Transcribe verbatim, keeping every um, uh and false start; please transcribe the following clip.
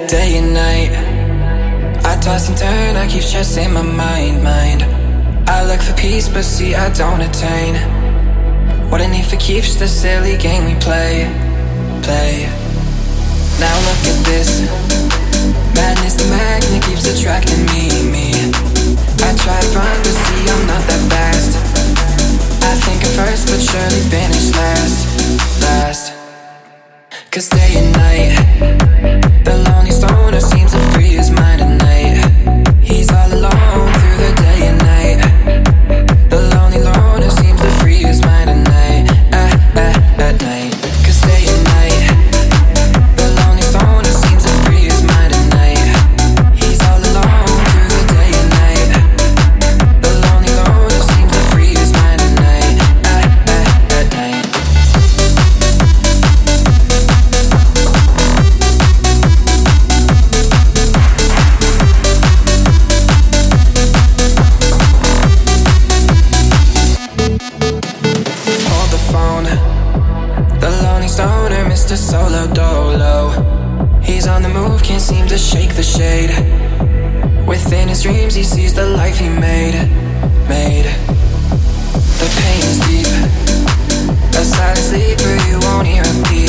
day and night. I toss and turn, I keep stressing my mind, mind. I look for peace, but see I don't attain. What I need for keeps the silly game we play, play. Now look at this. Madness, the magnet keeps attracting me, me. I try to run, but see I'm not that fast. I think I'm first, but surely finish last, last. Cause day and night, the lonely stoner seems to free his mind at night. He's all alone through the day and night. The lonely loner seems to free his mind at night, ah, ah, at night. Cause day and night, the lonely stoner seems to free his mind at night. He's all alone through the day and night. The lonely loner seems to free his mind at night, ah, ah, at night. Mister Solo Dolo, he's on the move, can't seem to shake the shade. Within his dreams he sees the life he made, made. The pain is deep, a silent sleeper you won't hear a beat.